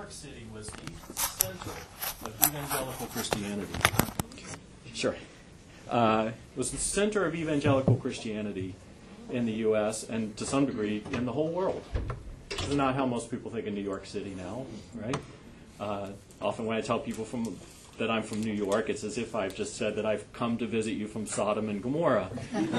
York City was the center of evangelical Christianity. Sure. It was the center of evangelical Christianity in the U.S. and to some degree in the whole world. This is not how most people think of New York City now, right? Often when I tell people that I'm from New York, it's as if I've just said that I've come to visit you from Sodom and Gomorrah.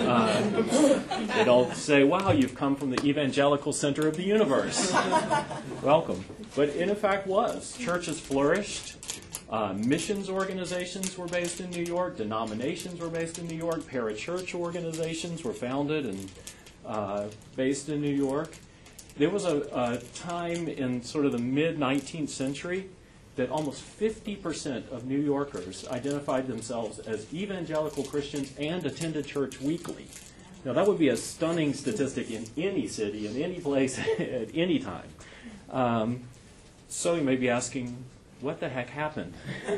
They'd all say, wow, you've come from the evangelical center of the universe. Welcome. But it in fact was. Churches flourished. Missions organizations were based in New York. Denominations were based in New York. Parachurch organizations were founded and based in New York. There was a time in sort of the mid-19th century that almost 50% of New Yorkers identified themselves as evangelical Christians and attended church weekly. Now, that would be a stunning statistic in any city, in any place, at any time. So you may be asking, what the heck happened?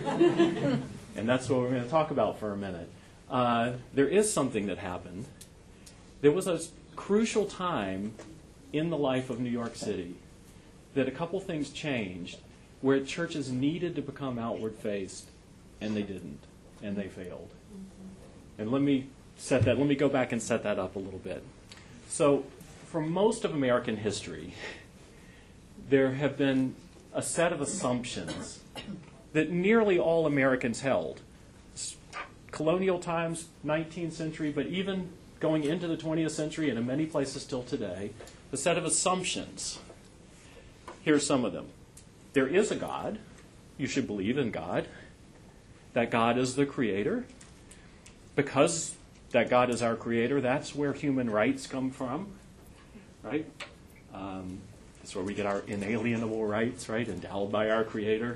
And that's what we're going to talk about for a minute. There is something that happened. There was a crucial time in the life of New York City that a couple things changed where churches needed to become outward-faced, and they didn't, and they failed. And let me go back and set that up a little bit. So, for most of American history, there have been a set of assumptions that nearly all Americans held. Colonial times, 19th century, but even going into the 20th century and in many places still today, a set of assumptions. Here's some of them. There is a God. You should believe in God. That God is the creator. Because that God is our creator, that's where human rights come from, right? That's where we get our inalienable rights, right, endowed by our creator.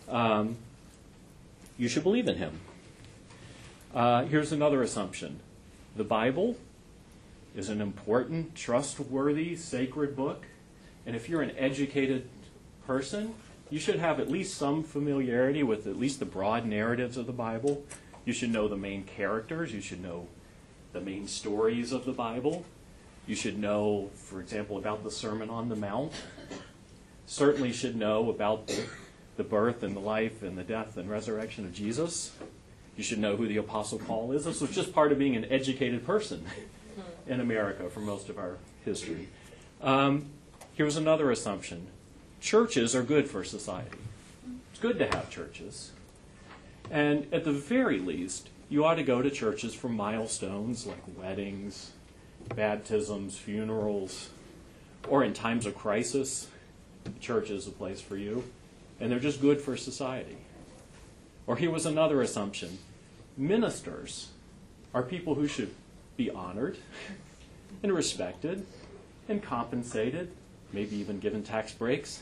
You should believe in him. Here's another assumption. The Bible is an important, trustworthy, sacred book. And if you're an educated person, you should have at least some familiarity with at least the broad narratives of the Bible. You should know the main characters. You should know the main stories of the Bible. You should know, for example, about the Sermon on the Mount. Certainly should know about the birth and the life and the death and resurrection of Jesus. You should know who the Apostle Paul is. This was just part of being an educated person in America for most of our history. Here's another assumption. Churches are good for society. It's good to have churches. And at the very least, you ought to go to churches for milestones like weddings, baptisms, funerals, or in times of crisis, church is a place for you. And they're just good for society. Or here was another assumption. Ministers are people who should be honored and respected and compensated, maybe even given tax breaks.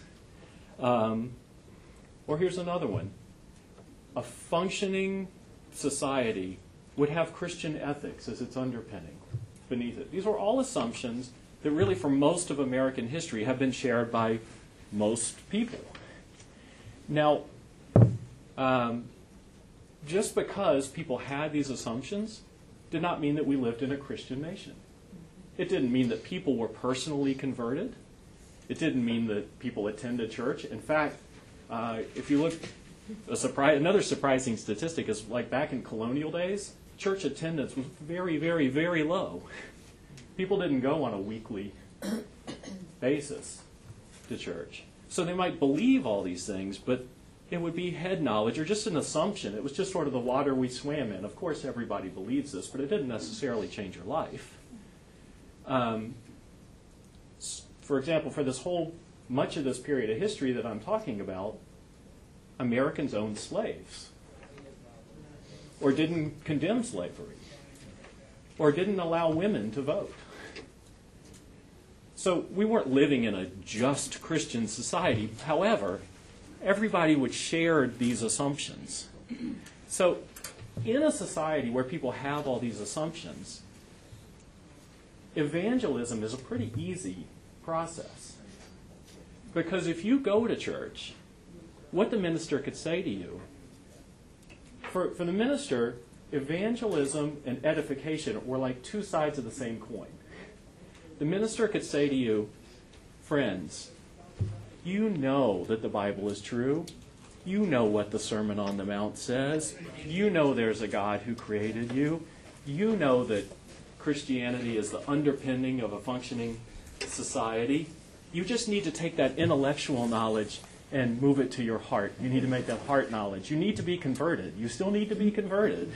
Or here's another one. A functioning society would have Christian ethics as its underpinning beneath it. These were all assumptions that really for most of American history have been shared by most people. Now, just because people had these assumptions did not mean that we lived in a Christian nation. It didn't mean that people were personally converted. It didn't mean that people attended church. In fact, if you look, another surprising statistic is like back in colonial days, church attendance was very, very, very low. People didn't go on a weekly basis to church. So they might believe all these things, but it would be head knowledge or just an assumption. It was just sort of the water we swam in. Of course, everybody believes this, but it didn't necessarily change your life. For example, for much of this period of history that I'm talking about, Americans owned slaves, or didn't condemn slavery, or didn't allow women to vote. So we weren't living in a just Christian society. However, everybody would share these assumptions. So in a society where people have all these assumptions, evangelism is a pretty easy process. Because if you go to church, what the minister could say to you, for the minister, evangelism and edification were like two sides of the same coin. The minister could say to you, friends, You know that the Bible is true. You know what the Sermon on the Mount says. You know there's a God who created you. You know that Christianity is the underpinning of a functioning society. You just need to take that intellectual knowledge and move it to your heart. You need to make that heart knowledge. You need to be converted. You still need to be converted.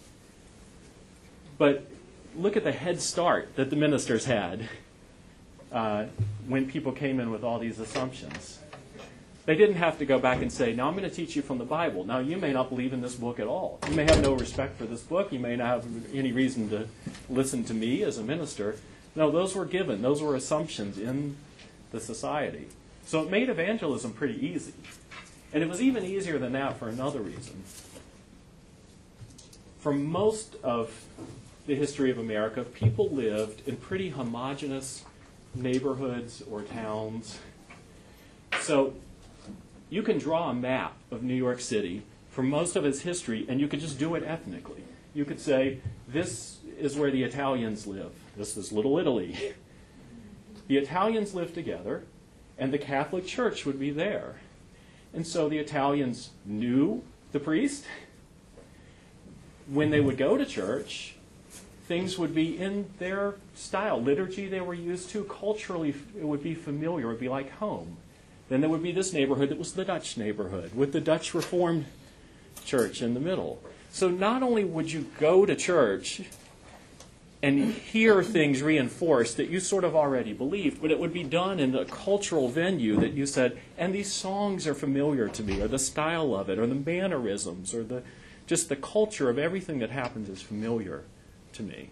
But look at the head start that the ministers had when people came in with all these assumptions. They didn't have to go back and say, now I'm going to teach you from the Bible. Now you may not believe in this book at all. You may have no respect for this book. You may not have any reason to listen to me as a minister. No, those were given. Those were assumptions in the society. So it made evangelism pretty easy. And it was even easier than that for another reason. For most of the history of America, people lived in pretty homogeneous neighborhoods or towns. So you can draw a map of New York City for most of its history, and you could just do it ethnically. You could say, this is where the Italians live. This is Little Italy. The Italians lived together, and the Catholic Church would be there. And so the Italians knew the priest. When they would go to church, things would be in their style. Liturgy they were used to. Culturally, it would be familiar. It would be like home. Then there would be this neighborhood that was the Dutch neighborhood, with the Dutch Reformed Church in the middle. So not only would you go to church and hear things reinforced that you sort of already believed, but it would be done in a cultural venue that you said, and these songs are familiar to me, or the style of it, or the mannerisms, or just the culture of everything that happens is familiar to me.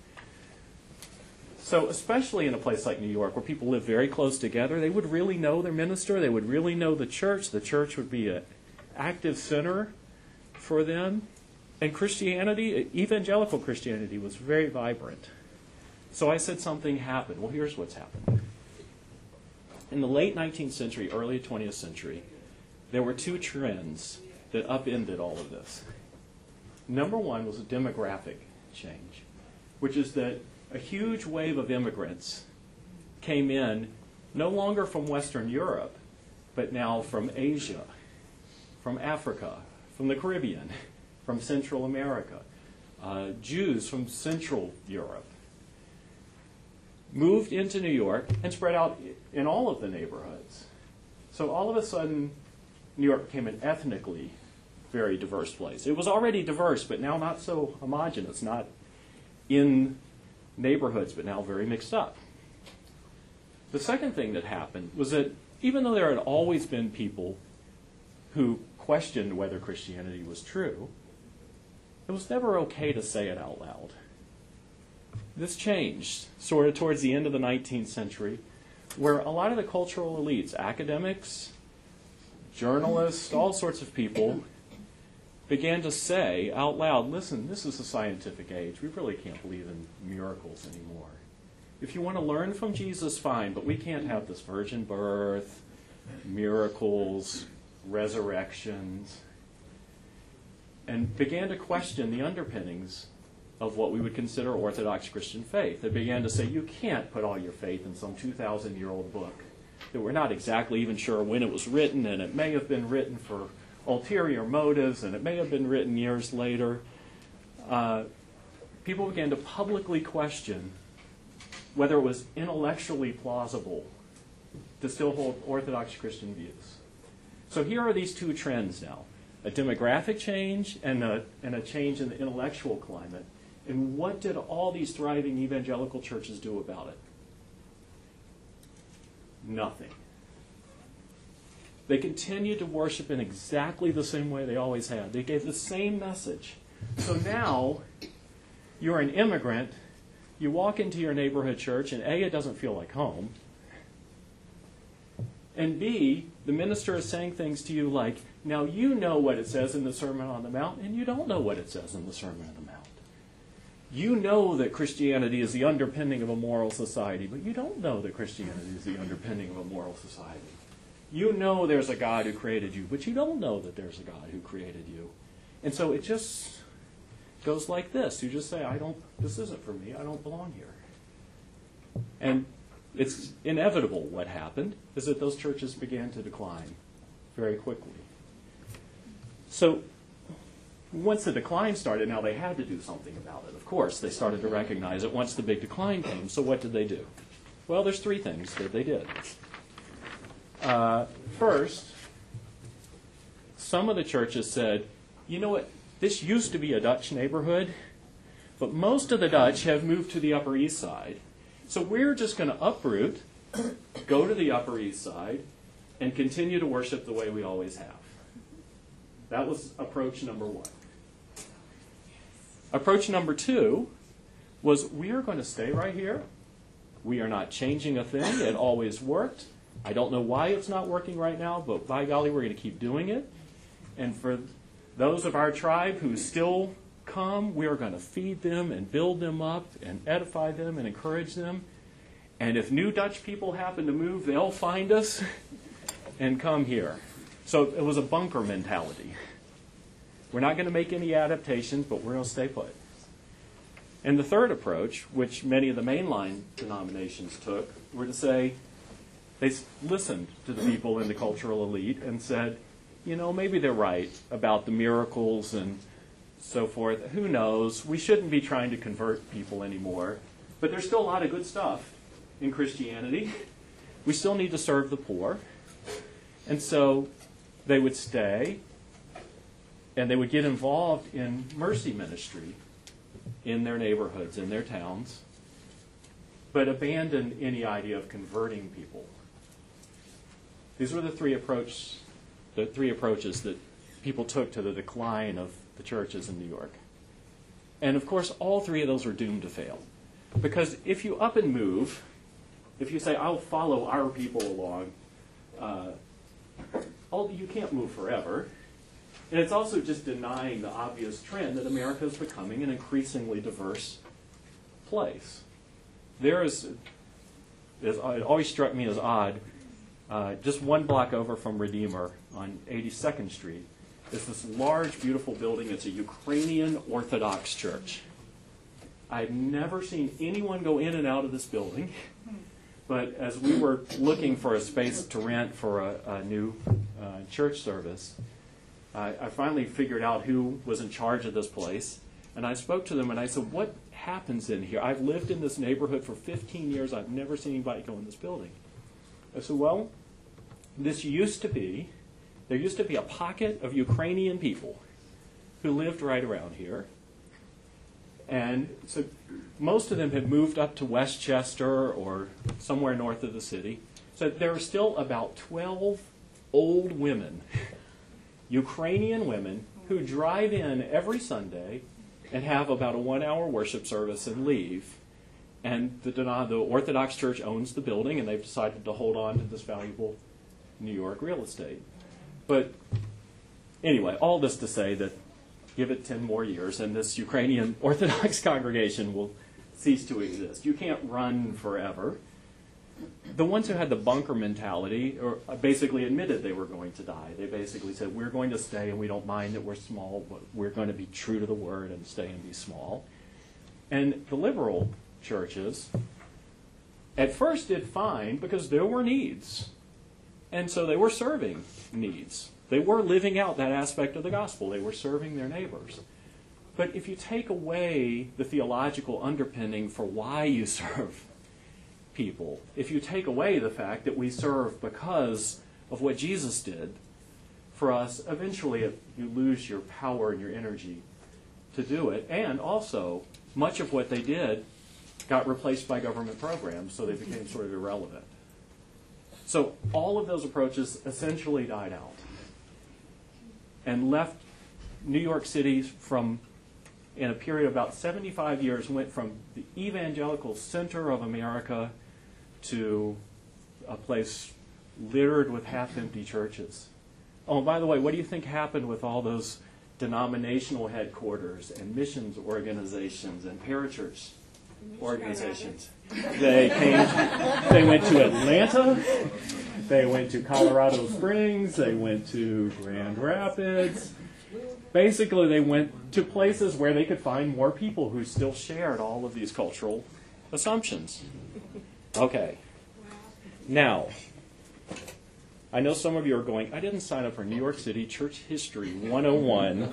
So especially in a place like New York, where people live very close together, they would really know their minister. They would really know the church. The church would be an active center for them. And Christianity, evangelical Christianity, was very vibrant. So I said something happened. Well, here's what's happened. In the late 19th century, early 20th century, there were two trends that upended all of this. Number one was a demographic change, which is that a huge wave of immigrants came in, no longer from Western Europe, but now from Asia, from Africa, from the Caribbean, from Central America. Jews from Central Europe moved into New York and spread out in all of the neighborhoods. So all of a sudden, New York became an ethnically very diverse place. It was already diverse, but now not so homogeneous, not in neighborhoods, but now very mixed up. The second thing that happened was that even though there had always been people who questioned whether Christianity was true, it was never okay to say it out loud. This changed sort of towards the end of the 19th century, where a lot of the cultural elites, academics, journalists, all sorts of people, began to say out loud, listen, this is a scientific age. We really can't believe in miracles anymore. If you want to learn from Jesus, fine, but we can't have this virgin birth, miracles, resurrections, and began to question the underpinnings of what we would consider Orthodox Christian faith. They began to say, you can't put all your faith in some 2,000-year-old book that we're not exactly even sure when it was written, and it may have been written for ulterior motives, and it may have been written years later. People began to publicly question whether it was intellectually plausible to still hold Orthodox Christian views. So here are these two trends now, a demographic change and a change in the intellectual climate. And what did all these thriving evangelical churches do about it? Nothing. They continued to worship in exactly the same way they always had. They gave the same message. So now, you're an immigrant, you walk into your neighborhood church, and A, it doesn't feel like home, and B, the minister is saying things to you like, now you know what it says in the Sermon on the Mount, and you don't know what it says in the Sermon on the Mount. You know that Christianity is the underpinning of a moral society, but you don't know that Christianity is the underpinning of a moral society. You know there's a God who created you, but you don't know that there's a God who created you. And so it just goes like this. You just say, this isn't for me. I don't belong here. And it's inevitable what happened is that those churches began to decline very quickly. So once the decline started, now they had to do something about it. Of course, they started to recognize it once the big decline came. So what did they do? Well, there's three things that they did. First, some of the churches said, you know what, this used to be a Dutch neighborhood, but most of the Dutch have moved to the Upper East Side. So we're just going to uproot, go to the Upper East Side, and continue to worship the way we always have. That was approach number one. Approach number two was we are going to stay right here. We are not changing a thing. It always worked. I don't know why it's not working right now, but by golly, we're going to keep doing it. And for those of our tribe who still come, we are going to feed them and build them up and edify them and encourage them. And if new Dutch people happen to move, they'll find us and come here. So it was a bunker mentality. We're not going to make any adaptations, but we're going to stay put. And the third approach, which many of the mainline denominations took, were to say, they listened to the people in the cultural elite and said, you know, maybe they're right about the miracles and so forth. Who knows? We shouldn't be trying to convert people anymore. But there's still a lot of good stuff in Christianity. We still need to serve the poor. And so they would stay, and they would get involved in mercy ministry in their neighborhoods, in their towns, but abandon any idea of converting people. These were the three approaches that people took to the decline of the churches in New York. And of course, all three of those were doomed to fail. Because if you up and move, if you say, I'll follow our people along, you can't move forever. And it's also just denying the obvious trend that America is becoming an increasingly diverse place. It always struck me as odd, just one block over from Redeemer on 82nd Street is this large, beautiful building. It's a Ukrainian Orthodox church. I've never seen anyone go in and out of this building, but as we were looking for a space to rent for a new church service, I finally figured out who was in charge of this place, and I spoke to them and I said, what happens in here? I've lived in this neighborhood for 15 years. I've never seen anybody go in this building. I said, well, there used to be a pocket of Ukrainian people who lived right around here. And so most of them had moved up to Westchester or somewhere north of the city. So there are still about 12 old women, Ukrainian women, who drive in every Sunday and have about a 1-hour worship service and leave. And the Orthodox Church owns the building, and they've decided to hold on to this valuable New York real estate. But anyway, all this to say that give it 10 more years, and this Ukrainian Orthodox congregation will cease to exist. You can't run forever. The ones who had the bunker mentality basically admitted they were going to die. They basically said, we're going to stay, and we don't mind that we're small, but we're going to be true to the word and stay and be small. And the liberal churches at first did fine because there were needs. And so they were serving needs. They were living out that aspect of the gospel. They were serving their neighbors. But if you take away the theological underpinning for why you serve people, if you take away the fact that we serve because of what Jesus did for us, eventually you lose your power and your energy to do it. And also, much of what they did got replaced by government programs, so they became sort of irrelevant. So all of those approaches essentially died out and left New York City in a period of about 75 years, went from the evangelical center of America to a place littered with half-empty churches. Oh, and by the way, what do you think happened with all those denominational headquarters and missions organizations and parachurch organizations? They went to Atlanta, they went to Colorado Springs, they went to Grand Rapids. Basically, they went to places where they could find more people who still shared all of these cultural assumptions. Okay, Now, I know some of you are going, I didn't sign up for New York City Church History 101.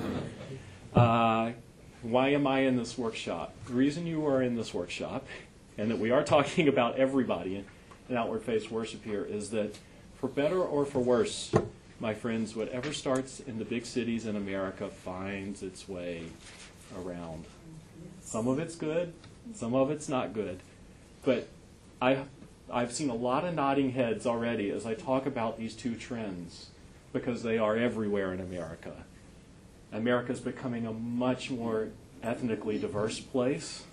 Why am I in this workshop? The reason you are in this workshop, and that we are talking about everybody in Outward Face Worship here, is that for better or for worse, my friends, whatever starts in the big cities in America finds its way around. Some of it's good, some of it's not good. But I've seen a lot of nodding heads already as I talk about these two trends, because they are everywhere in America. America's becoming a much more ethnically diverse place,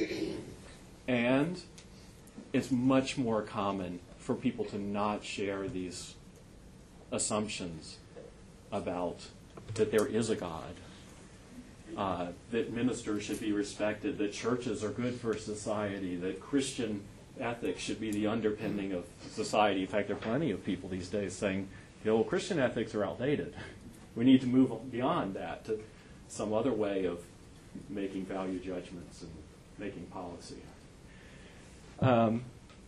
and it's much more common for people to not share these assumptions about that there is a God, that ministers should be respected, that churches are good for society, that Christian ethics should be the underpinning of society. In fact, there are plenty of people these days saying, Christian ethics are outdated. We need to move beyond that to some other way of making value judgments and making policy. And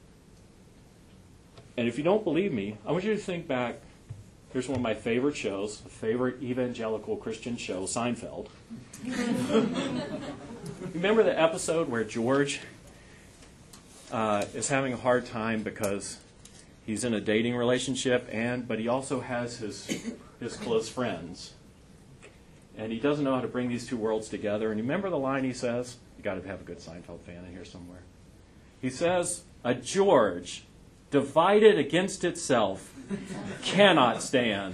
if you don't believe me, I want you to think back. Here's one of my favorite shows, a favorite evangelical Christian show, Seinfeld. Remember the episode where George is having a hard time because he's in a dating relationship, but he also has his close friends. And he doesn't know how to bring these two worlds together. And you remember the line he says? You got to have a good Seinfeld fan in here somewhere. He says, "A George divided against itself cannot stand."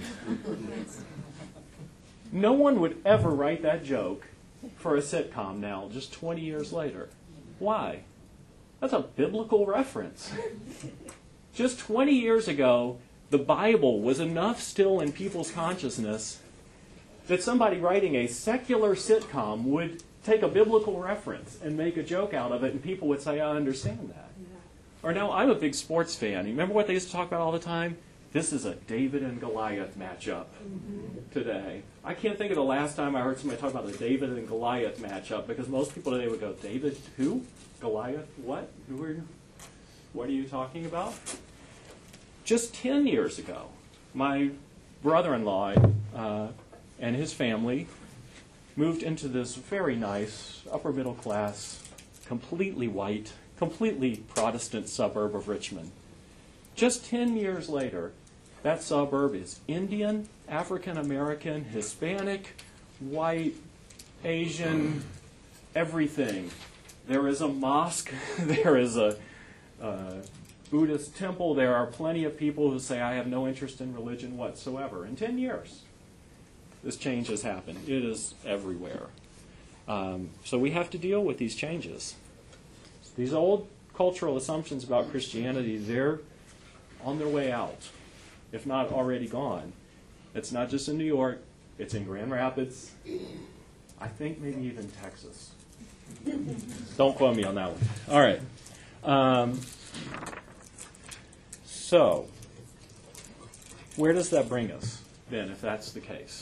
No one would ever write that joke for a sitcom now, just 20 years later. Why? That's a biblical reference. Just 20 years ago, the Bible was enough still in people's consciousness that somebody writing a secular sitcom would take a biblical reference and make a joke out of it, and people would say, I understand that. Or now, I'm a big sports fan. You remember what they used to talk about all the time? This is a David and Goliath matchup today. I can't think of the last time I heard somebody talk about a David and Goliath matchup, because most people today would go, David who? Goliath what? What are you talking about? Just 10 years ago, my brother-in-law and his family moved into this very nice, upper-middle-class, completely white, completely Protestant suburb of Richmond. Just 10 years later, that suburb is Indian, African-American, Hispanic, white, Asian, everything. There is a mosque, there is a Buddhist temple, there are plenty of people who say, I have no interest in religion whatsoever. In 10 years, this change has happened. It is everywhere. So we have to deal with these changes. These old cultural assumptions about Christianity, they're on their way out, if not already gone. It's not just in New York, it's in Grand Rapids, I think maybe even Texas. Don't quote me on that one. All right. So, where does that bring us, then, if that's the case?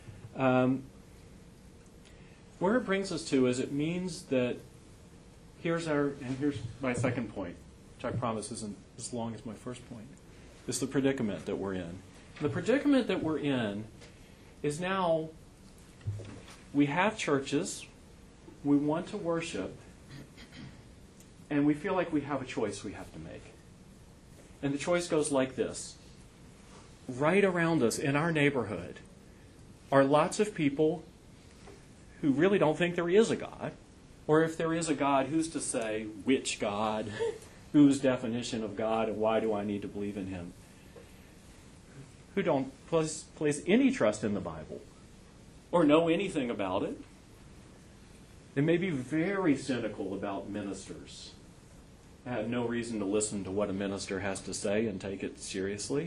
Where it brings us to is it means that here's my second point, which I promise isn't as long as my first point. It's the predicament that we're in. The predicament that we're in is now we have churches, we want to worship, and we feel like we have a choice we have to make. And the choice goes like this. Right around us in our neighborhood are lots of people who really don't think there is a God. Or if there is a God, who's to say which God, whose definition of God, and why do I need to believe in him? Who don't place any trust in the Bible or know anything about it. They may be very cynical about ministers. I have no reason to listen to what a minister has to say and take it seriously.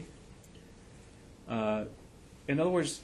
In other words,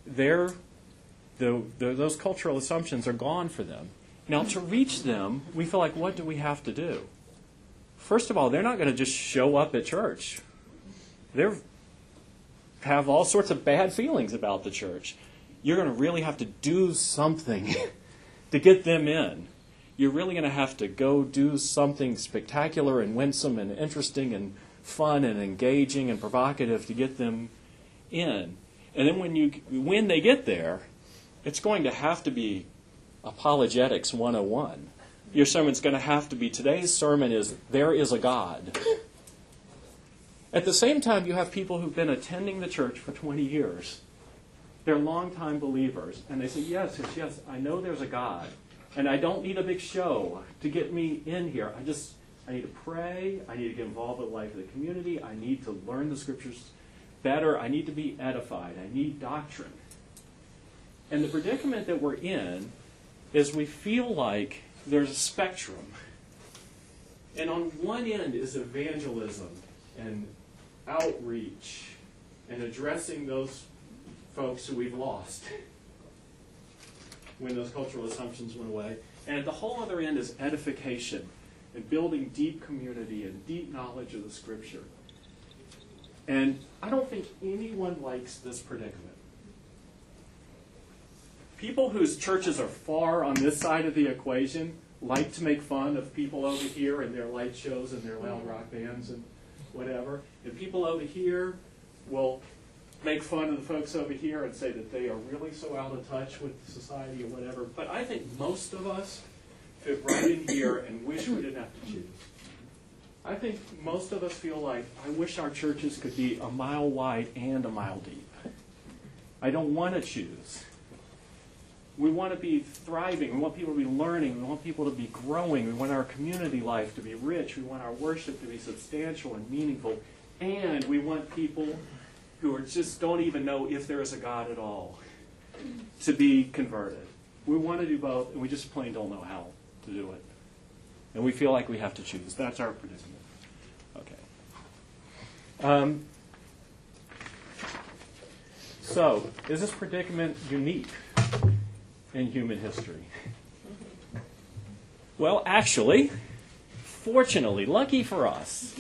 those cultural assumptions are gone for them. Now, to reach them, we feel like, what do we have to do? First of all, they're not going to just show up at church. They have all sorts of bad feelings about the church. You're going to really have to do something to get them in. You're really going to have to go do something spectacular and winsome and interesting and fun and engaging and provocative to get them in. And then when they get there, it's going to have to be Apologetics 101. Your sermon's going to have to be, today's sermon is, there is a God. At the same time, you have people who've been attending the church for 20 years. They're longtime believers. And they say, yes, I know there's a God. And I don't need a big show to get me in here. I need to pray. I need to get involved with the life of the community. I need to learn the Scriptures better. I need to be edified. I need doctrine. And the predicament that we're in is we feel like there's a spectrum. And on one end is evangelism and outreach and addressing those folks who we've lost when those cultural assumptions went away. And at the whole other end is edification and building deep community and deep knowledge of the Scripture. And I don't think anyone likes this predicament. People whose churches are far on this side of the equation like to make fun of people over here and their light shows and their loud rock bands and whatever. And people over here will make fun of the folks over here and say that they are really so out of touch with society or whatever. But I think most of us fit right in here and wish we didn't have to choose. I think most of us feel like, I wish our churches could be a mile wide and a mile deep. I don't want to choose. We want to be thriving. We want people to be learning. We want people to be growing. We want our community life to be rich. We want our worship to be substantial and meaningful. And we want people who just don't even know if there is a God at all to be converted. We want to do both, and we just plain don't know how to do it. And we feel like we have to choose. That's our predicament. Okay. So, is this predicament unique in human history? Well, actually, fortunately, lucky for us,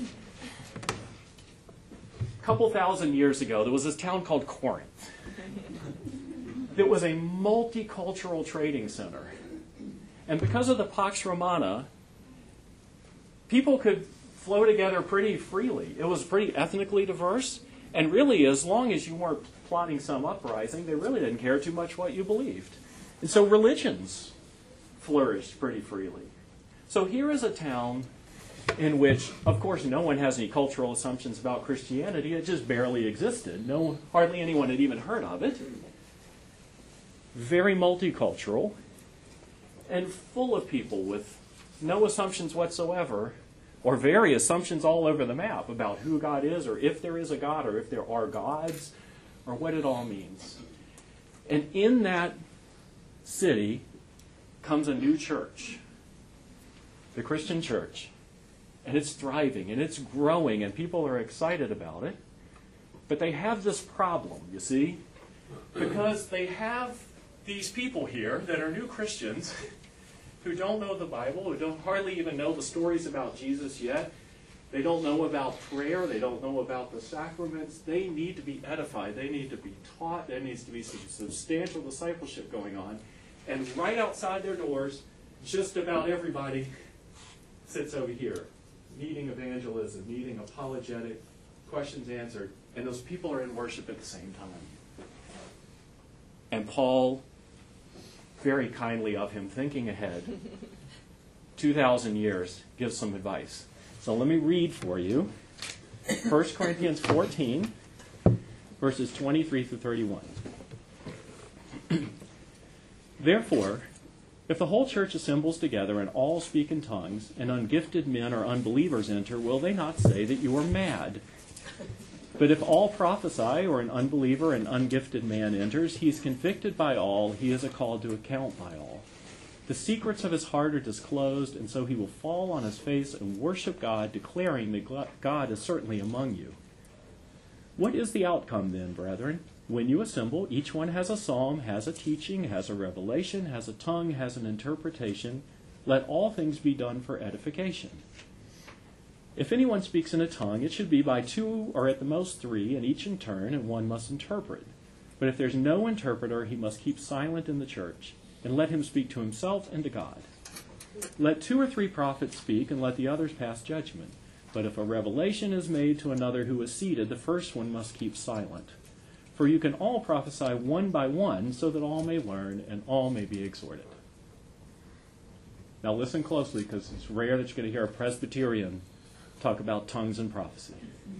a couple thousand years ago, there was this town called Corinth. It was a multicultural trading center. And because of the Pax Romana, people could flow together pretty freely. It was pretty ethnically diverse. And really, as long as you weren't plotting some uprising, they really didn't care too much what you believed. And so religions flourished pretty freely. So here is a town in which, of course, no one has any cultural assumptions about Christianity. It just barely existed. Hardly anyone had even heard of it. Very multicultural and full of people with no assumptions whatsoever, or very assumptions all over the map about who God is, or if there is a God, or if there are gods, or what it all means. And in that city comes a new church, the Christian church. And it's thriving, and it's growing, and people are excited about it. But they have this problem, you see, because they have these people here that are new Christians who don't know the Bible, who don't hardly even know the stories about Jesus yet. They don't know about prayer. They don't know about the sacraments. They need to be edified. They need to be taught. There needs to be some substantial discipleship going on. And right outside their doors, just about everybody sits over here, needing evangelism, needing apologetic, questions answered. And those people are in worship at the same time. And Paul, very kindly of him, thinking ahead, 2,000 years, gives some advice. So let me read for you 1 Corinthians 14, verses 23 through 31. Therefore, if the whole church assembles together and all speak in tongues, and ungifted men or unbelievers enter, will they not say that you are mad? But if all prophesy, or an unbeliever and ungifted man enters, he is convicted by all, he is called to account by all. The secrets of his heart are disclosed, and so he will fall on his face and worship God, declaring that God is certainly among you. What is the outcome then, brethren? When you assemble, each one has a psalm, has a teaching, has a revelation, has a tongue, has an interpretation. Let all things be done for edification. If anyone speaks in a tongue, it should be by two or at the most three, and each in turn, and one must interpret. But if there's no interpreter, he must keep silent in the church, and let him speak to himself and to God. Let 2 or 3 prophets speak, and let the others pass judgment. But if a revelation is made to another who is seated, the first one must keep silent. For you can all prophesy one by one, so that all may learn and all may be exhorted. Now listen closely, because it's rare that you're going to hear a Presbyterian talk about tongues and prophecy.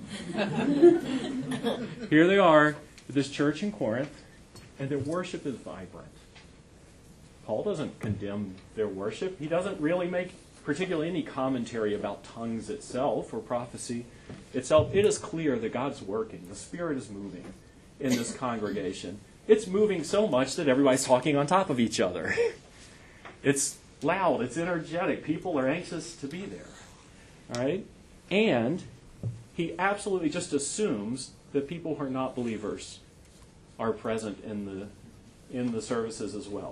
Here they are, this church in Corinth, and their worship is vibrant. Paul doesn't condemn their worship. He doesn't really make particularly any commentary about tongues itself or prophecy itself. It is clear that God's working. The Spirit is moving in this congregation. It's moving so much that everybody's talking on top of each other. It's loud. It's energetic. People are anxious to be there. All right? And he absolutely just assumes that people who are not believers are present in the services as well.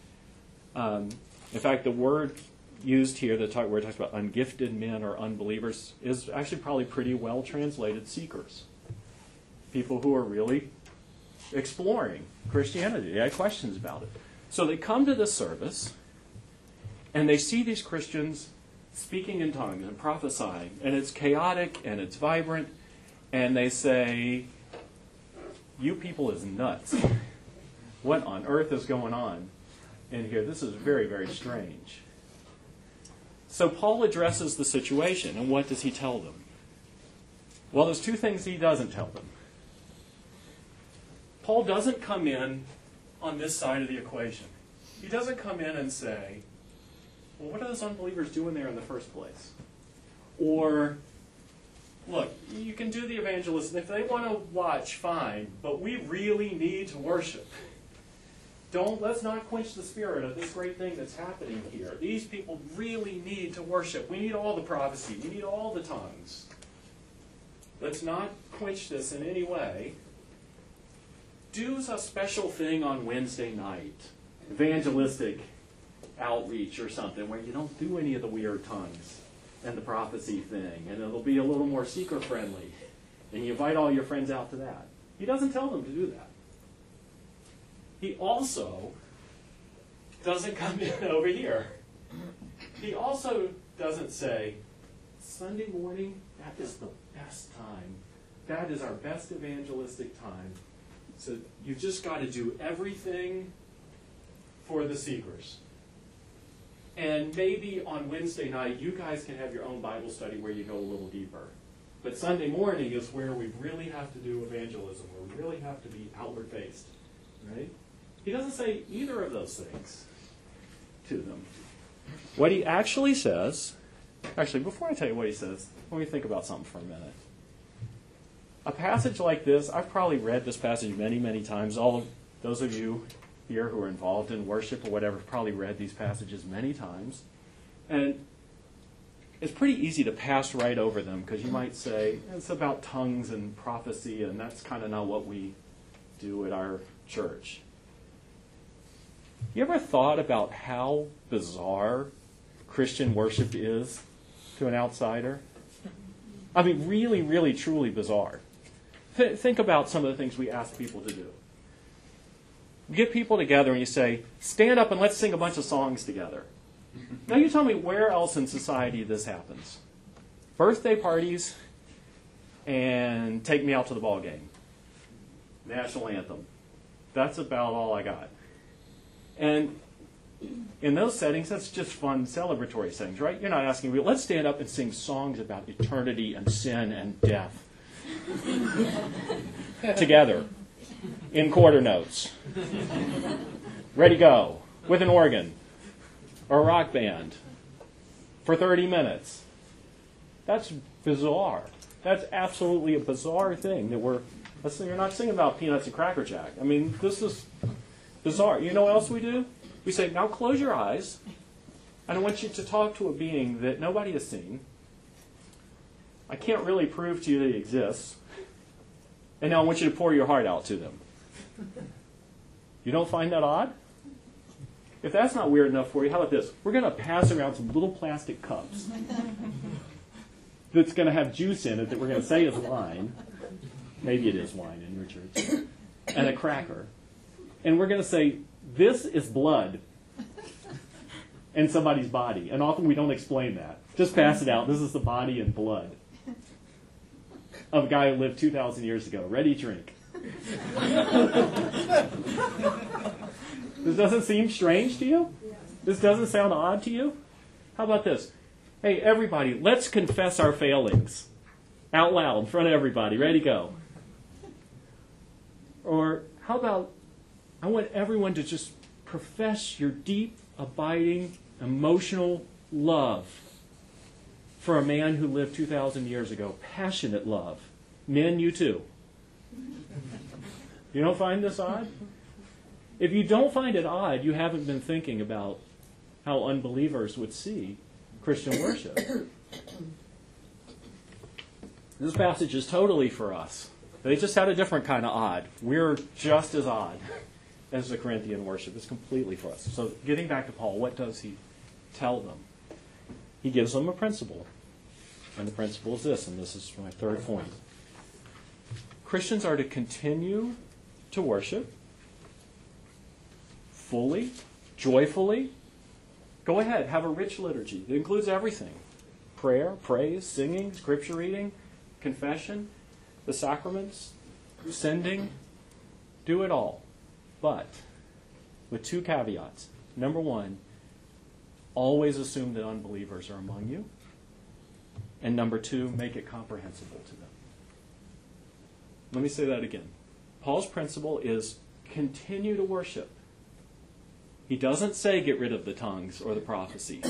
In fact, the word used here, where it talks about ungifted men or unbelievers, is actually probably pretty well translated seekers. People who are really exploring Christianity. They have questions about it. So they come to this service, and they see these Christians speaking in tongues and prophesying, and it's chaotic and it's vibrant, and they say, "You people is nuts. What on earth is going on in here? This is very, very strange." So Paul addresses the situation, and what does he tell them? Well, there's two things he doesn't tell them. Paul doesn't come in on this side of the equation. He doesn't come in and say, "Well, what are those unbelievers doing there in the first place?" Or, "Look, you can do the evangelism. If they want to watch, fine, but we really need to worship. Let's not quench the spirit of this great thing that's happening here. These people really need to worship. We need all the prophecy. We need all the tongues. Let's not quench this in any way. Do a special thing on Wednesday night, evangelistic outreach or something, where you don't do any of the weird tongues and the prophecy thing, and it'll be a little more seeker-friendly, and you invite all your friends out to that." He doesn't tell them to do that. He also doesn't come in over here. He also doesn't say, "Sunday morning, that is the best time. That is our best evangelistic time. So you've just got to do everything for the seekers. And maybe on Wednesday night, you guys can have your own Bible study where you go a little deeper. But Sunday morning is where we really have to do evangelism, where we really have to be outward-faced." Right? He doesn't say either of those things to them. What he actually says, before I tell you what he says, let me think about something for a minute. A passage like this, I've probably read this passage many, many times. All of those of you here who are involved in worship or whatever probably read these passages many times. And it's pretty easy to pass right over them, because you might say, it's about tongues and prophecy, and that's kind of not what we do at our church. You ever thought about how bizarre Christian worship is to an outsider? I mean, really, really, truly bizarre. Think about some of the things we ask people to do. You get people together and you say, "Stand up and let's sing a bunch of songs together." Now you tell me where else in society this happens. Birthday parties and take me out to the ball game. National anthem. That's about all I got. And in those settings, that's just fun celebratory settings, right? You're not asking me, "Let's stand up and sing songs about eternity and sin and death." Together. In quarter notes. Ready, go. With an organ. Or a rock band. For 30 minutes. That's bizarre. That's absolutely a bizarre thing that you're not singing about Peanuts and Cracker Jack. I mean, this is bizarre. You know what else we do? We say, "Now close your eyes, and I want you to talk to a being that nobody has seen. I can't really prove to you that he exists. And now I want you to pour your heart out to them." You don't find that odd? If that's not weird enough for you, how about this? We're going to pass around some little plastic cups that's going to have juice in it that we're going to say is wine. Maybe it is wine in your church. And a cracker. And we're going to say, "This is blood in somebody's body." And often we don't explain that. Just pass it out. This is the body and blood of a guy who lived 2,000 years ago. Ready, drink. This doesn't seem strange to you? This doesn't sound odd to you? How about this? Hey, everybody, let's confess our failings. Out loud, in front of everybody. Ready, go. Or how about, I want everyone to just profess your deep, abiding, emotional love for a man who lived 2,000 years ago. Passionate love. Men, you too. You don't find this odd? If you don't find it odd, you haven't been thinking about how unbelievers would see Christian worship. This passage is totally for us. They just had a different kind of odd. We're just as odd as the Corinthian worship. It's completely for us. So getting back to Paul, what does he tell them? He gives them a principle. And the principle is this, and this is my third point. Christians are to continue to worship fully, joyfully. Go ahead, have a rich liturgy. It includes everything. Prayer, praise, singing, scripture reading, confession, the sacraments, sending. Do it all. But with two caveats. Number one, always assume that unbelievers are among you. And number two, make it comprehensible to them. Let me say that again. Paul's principle is continue to worship. He doesn't say get rid of the tongues or the prophecy.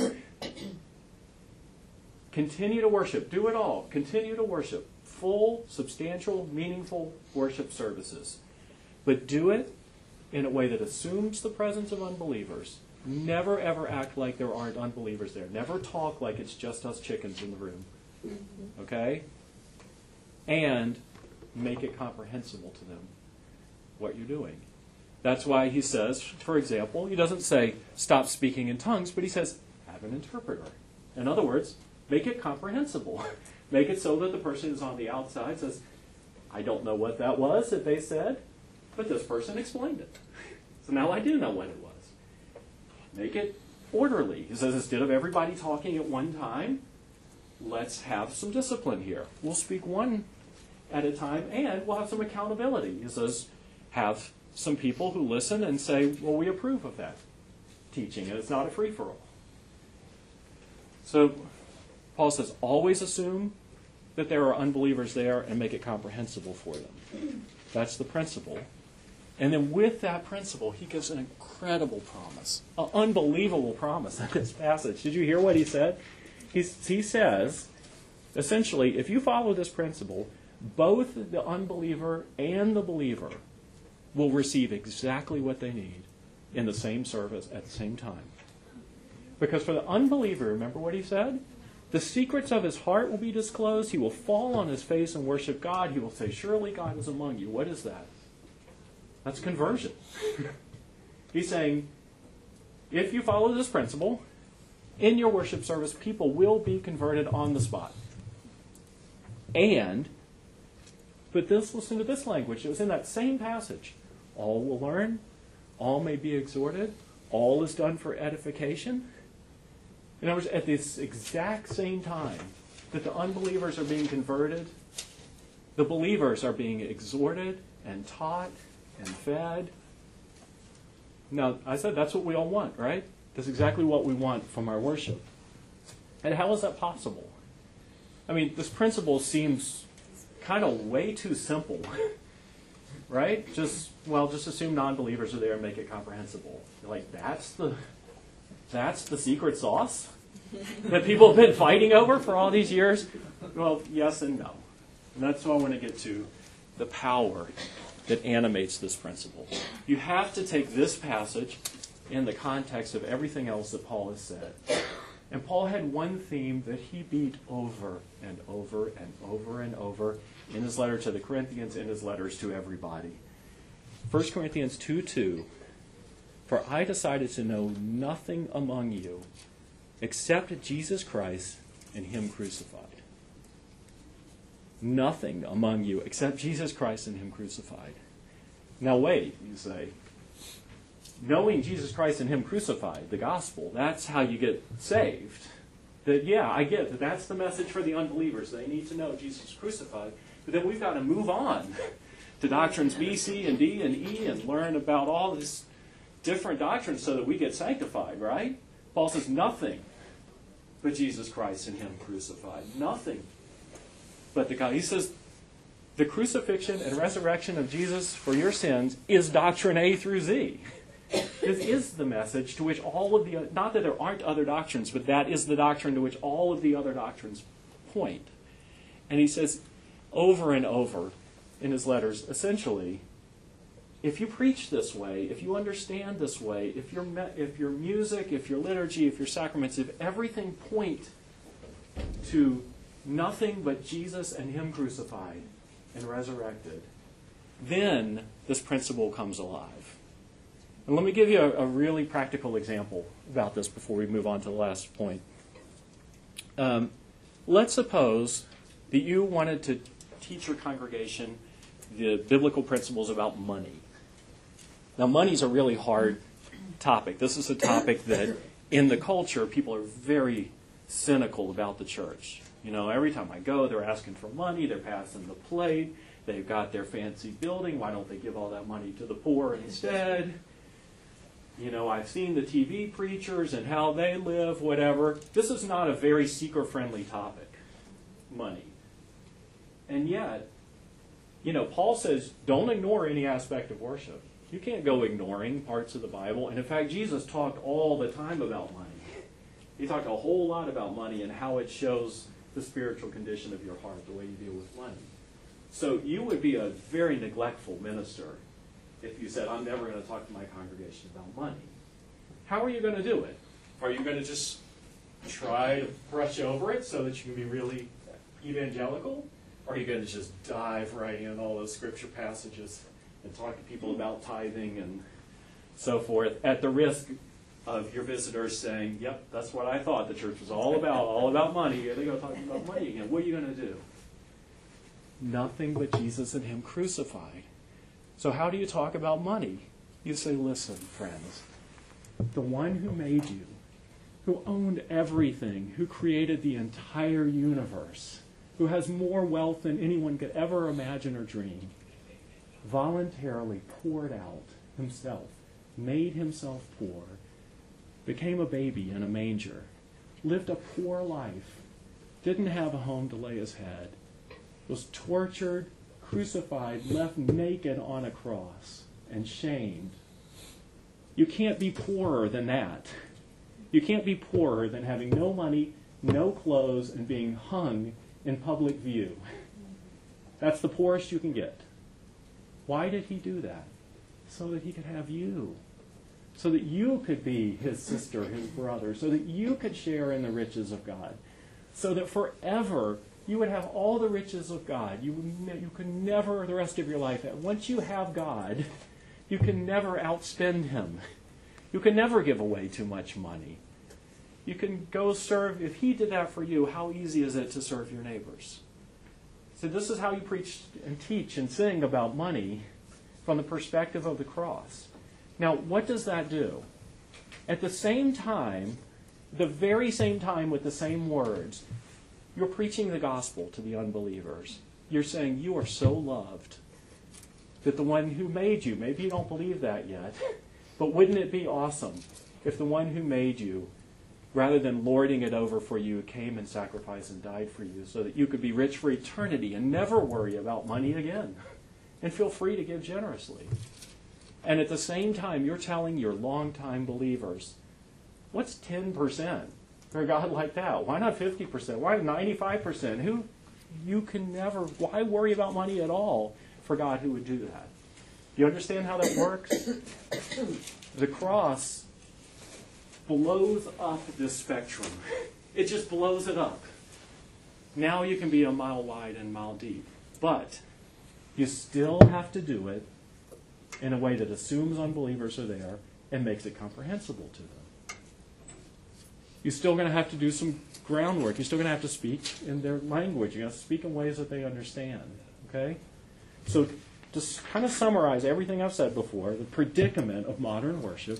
Continue to worship. Do it all. Continue to worship. Full, substantial, meaningful worship services. But do it in a way that assumes the presence of unbelievers. Never, ever act like there aren't unbelievers there. Never talk like it's just us chickens in the room. Okay? And make it comprehensible to them what you're doing. That's why he says, for example, he doesn't say stop speaking in tongues, but he says have an interpreter. In other words, make it comprehensible. Make it so that the person who's on the outside says, I don't know what that was that they said, but this person explained it. So now I do know what it was. Make it orderly. He says instead of everybody talking at one time, let's have some discipline here. We'll speak one at a time, and we'll have some accountability. He says have some people who listen and say, well, we approve of that teaching, and it's not a free-for-all. So Paul says, always assume that there are unbelievers there and make it comprehensible for them. That's the principle. And then with that principle, he gives an incredible promise, an unbelievable promise in this passage. Did you hear what he said? He says, essentially, if you follow this principle, both the unbeliever and the believer will receive exactly what they need in the same service at the same time. Because for the unbeliever, remember what he said? The secrets of his heart will be disclosed. He will fall on his face and worship God. He will say, surely God is among you. What is that? That's conversion. He's saying, if you follow this principle, in your worship service, people will be converted on the spot. But listen to this language. It was in that same passage. All will learn. All may be exhorted. All is done for edification. In other words, at this exact same time that the unbelievers are being converted, the believers are being exhorted and taught and fed. Now, I said that's what we all want, right? That's exactly what we want from our worship. And how is that possible? I mean, this principle seems kind of way too simple, right? Just assume non-believers are there and make it comprehensible. Like, that's the secret sauce that people have been fighting over for all these years? Well, yes and no. And that's what I want to get to, the power that animates this principle. You have to take this passage in the context of everything else that Paul has said. And Paul had one theme that he beat over and over and over and over in his letter to the Corinthians, in his letters to everybody. 1 Corinthians 2:2, for I decided to know nothing among you except Jesus Christ and Him crucified. Nothing among you except Jesus Christ and Him crucified. Now wait, you say, knowing Jesus Christ and Him crucified, the gospel, that's how you get saved. That, yeah, I get that that's the message for the unbelievers. They need to know Jesus crucified. But then we've got to move on to doctrines B, C, and D, and E, and learn about all these different doctrines so that we get sanctified, right? Paul says nothing but Jesus Christ and Him crucified. Nothing but the God. He says the crucifixion and resurrection of Jesus for your sins is doctrine A through Z. This is the message to which all of the, not that there aren't other doctrines, but that is the doctrine to which all of the other doctrines point. And he says over and over in his letters, essentially, if you preach this way, if you understand this way, if your music, if your liturgy, if your sacraments, if everything point to nothing but Jesus and Him crucified and resurrected, then this principle comes alive. And let me give you a really practical example about this before we move on to the last point. Let's suppose that you wanted to teach your congregation the biblical principles about money. Now, money's a really hard topic. This is a topic that in the culture, people are very cynical about the church. You know, every time I go, they're asking for money, they're passing the plate, they've got their fancy building, why don't they give all that money to the poor instead? You know, I've seen the TV preachers and how they live, whatever. This is not a very seeker-friendly topic, money. And yet, you know, Paul says, don't ignore any aspect of worship. You can't go ignoring parts of the Bible. And in fact, Jesus talked all the time about money. He talked a whole lot about money and how it shows the spiritual condition of your heart, the way you deal with money. So you would be a very neglectful minister if you said, I'm never going to talk to my congregation about money. How are you going to do it? Are you going to just try to brush over it so that you can be really evangelical? Or are you going to just dive right in all those scripture passages and talk to people about tithing and so forth, at the risk of your visitors saying, yep, that's what I thought the church was all about money. Here they go talking about money again. What are you going to do? Nothing but Jesus and Him crucified. So how do you talk about money? You say, listen, friends, the one who made you, who owned everything, who created the entire universe, who has more wealth than anyone could ever imagine or dream, voluntarily poured out Himself, made Himself poor, became a baby in a manger, lived a poor life, didn't have a home to lay His head, was tortured, crucified, left naked on a cross, and shamed. You can't be poorer than that. You can't be poorer than having no money, no clothes, and being hung in public view. That's the poorest you can get. Why did He do that? So that He could have you. So that you could be His sister, His brother. So that you could share in the riches of God. So that forever you would have all the riches of God. You could never, the rest of your life, once you have God, you can never outspend Him. You can never give away too much money. You can go serve. If He did that for you, how easy is it to serve your neighbors? So this is how you preach and teach and sing about money from the perspective of the cross. Now, what does that do? At the same time, the very same time with the same words, you're preaching the gospel to the unbelievers. You're saying you are so loved that the one who made you, maybe you don't believe that yet, but wouldn't it be awesome if the one who made you, rather than lording it over for you, came and sacrificed and died for you so that you could be rich for eternity and never worry about money again and feel free to give generously. And at the same time, you're telling your longtime believers, what's 10% for a God like that? Why not 50%? Why 95%? Why worry about money at all for God who would do that? You understand how that works? The cross blows up this spectrum. It just blows it up. Now you can be a mile wide and a mile deep. But you still have to do it in a way that assumes unbelievers are there and makes it comprehensible to them. You're still going to have to do some groundwork. You're still going to have to speak in their language. You're going to speak in ways that they understand. Okay? So to kind of summarize everything I've said before, the predicament of modern worship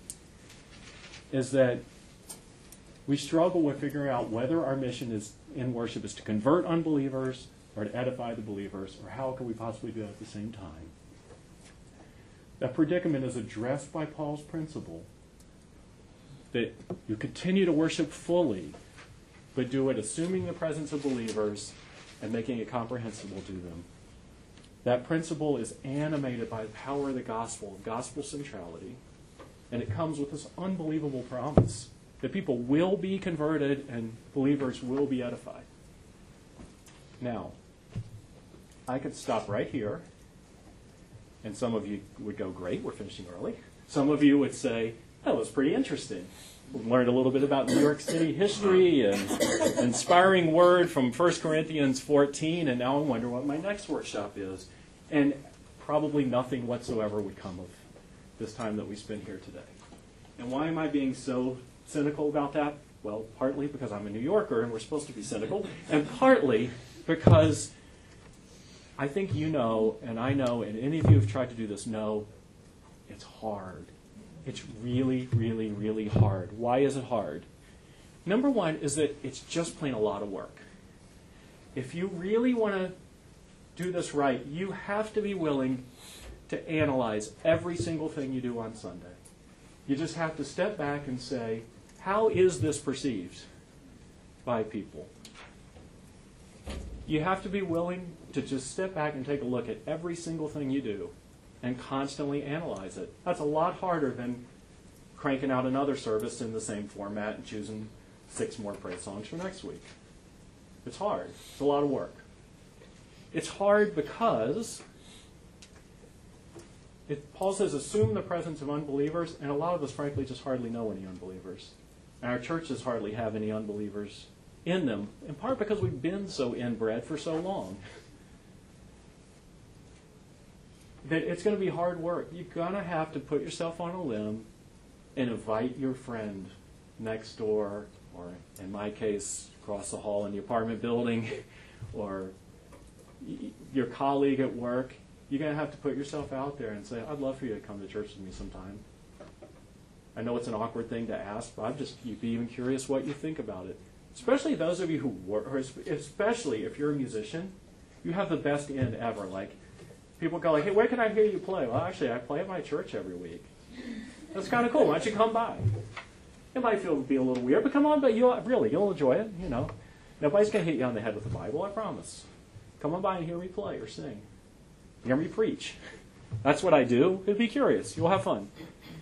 is that we struggle with figuring out whether our mission in worship is to convert unbelievers or to edify the believers, or how can we possibly do that at the same time? That predicament is addressed by Paul's principle that you continue to worship fully, but do it assuming the presence of believers and making it comprehensible to them. That principle is animated by the power of the gospel, gospel centrality, and it comes with this unbelievable promise that people will be converted and believers will be edified. Now, I could stop right here, and some of you would go, great, we're finishing early. Some of you would say, that was pretty interesting. We learned a little bit about New York City history and inspiring word from 1 Corinthians 14, and now I wonder what my next workshop is. And probably nothing whatsoever would come of this time that we spend here today. And why am I being so cynical about that? Well, partly because I'm a New Yorker and we're supposed to be cynical, and partly because I think you know, and I know, and any of you who have tried to do this know, it's hard. It's really, really, really hard. Why is it hard? Number one is that it's just plain a lot of work. If you really want to do this right, you have to be willing to analyze every single thing you do on Sunday. You just have to step back and say, how is this perceived by people? You have to be willing to just step back and take a look at every single thing you do and constantly analyze it. That's a lot harder than cranking out another service in the same format and choosing 6 more praise songs for next week. It's hard. It's a lot of work. It's hard because Paul says, assume the presence of unbelievers, and a lot of us, frankly, just hardly know any unbelievers. And our churches hardly have any unbelievers in them, in part because we've been so inbred for so long. That it's going to be hard work. You're going to have to put yourself on a limb and invite your friend next door, or in my case, across the hall in the apartment building, or your colleague at work. You're going to have to put yourself out there and say, I'd love for you to come to church with me sometime. I know it's an awkward thing to ask, but you'd be even curious what you think about it. Especially those of you who work, or especially if you're a musician, you have the best end ever. Like, people go like, hey, where can I hear you play? Well, actually, I play at my church every week. That's kind of cool. Why don't you come by? It might be a little weird, but come on, but you'll enjoy it, you know. Nobody's going to hit you on the head with the Bible, I promise. Come on by and hear me play or sing. Hear me preach. That's what I do. Be curious. You'll have fun.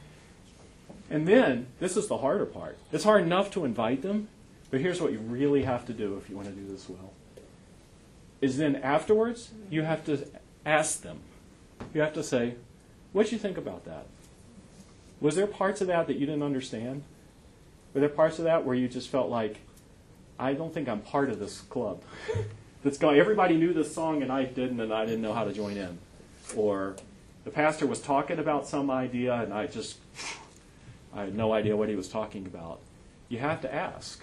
And then, this is the harder part. It's hard enough to invite them, but here's what you really have to do if you want to do this well. Is then afterwards, you have to ask them. You have to say, what did you think about that? Was there parts of that you didn't understand? Were there parts of that where you just felt like, I don't think I'm part of this club that's going, everybody knew this song and I didn't know how to join in. Or the pastor was talking about some idea and I had no idea what he was talking about. You have to ask.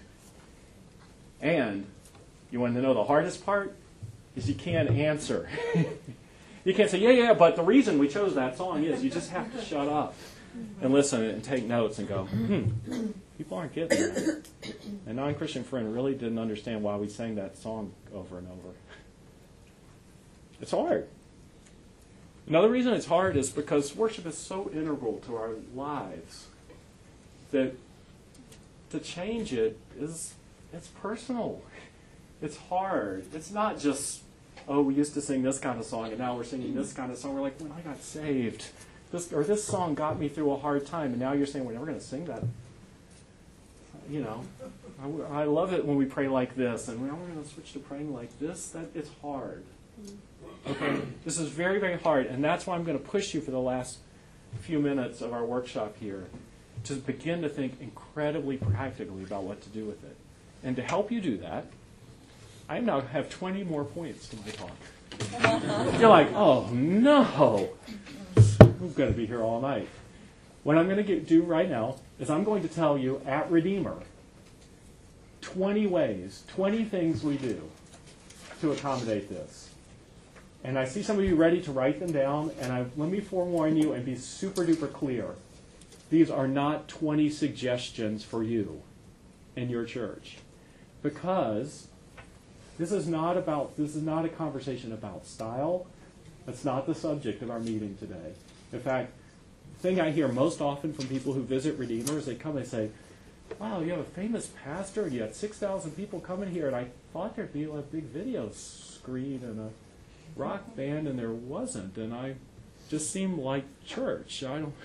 And you want to know the hardest part? Is you can't answer. You can't say, yeah, but the reason we chose that song is. You just have to shut up and listen and take notes and go, people aren't getting that. A non-Christian friend really didn't understand why we sang that song over and over. It's hard. Another reason it's hard is because worship is so integral to our lives that to change it it's personal. It's hard. It's not just, oh, we used to sing this kind of song and now we're singing this kind of song. We're like, when I got saved, this song got me through a hard time, and now you're saying we're never going to sing that. You know, I love it when we pray like this, and we're going to switch to praying like this. It's hard. Okay, this is very, very hard, and that's why I'm going to push you for the last few minutes of our workshop here to begin to think incredibly practically about what to do with it. And to help you do that, I now have 20 more points to my talk. You're like, oh no, I'm going to be here all night. What I'm going to do right now is I'm going to tell you at Redeemer 20 ways, 20 things we do to accommodate this. And I see some of you ready to write them down, and let me forewarn you and be super duper clear. These are not 20 suggestions for you in your church. Because This is not a conversation about style. That's not the subject of our meeting today. In fact, the thing I hear most often from people who visit Redeemer is they come and say, wow, you have a famous pastor and you had 6,000 people coming here, and I thought there'd be a big video screen and a rock band, and there wasn't, and I just seemed like church.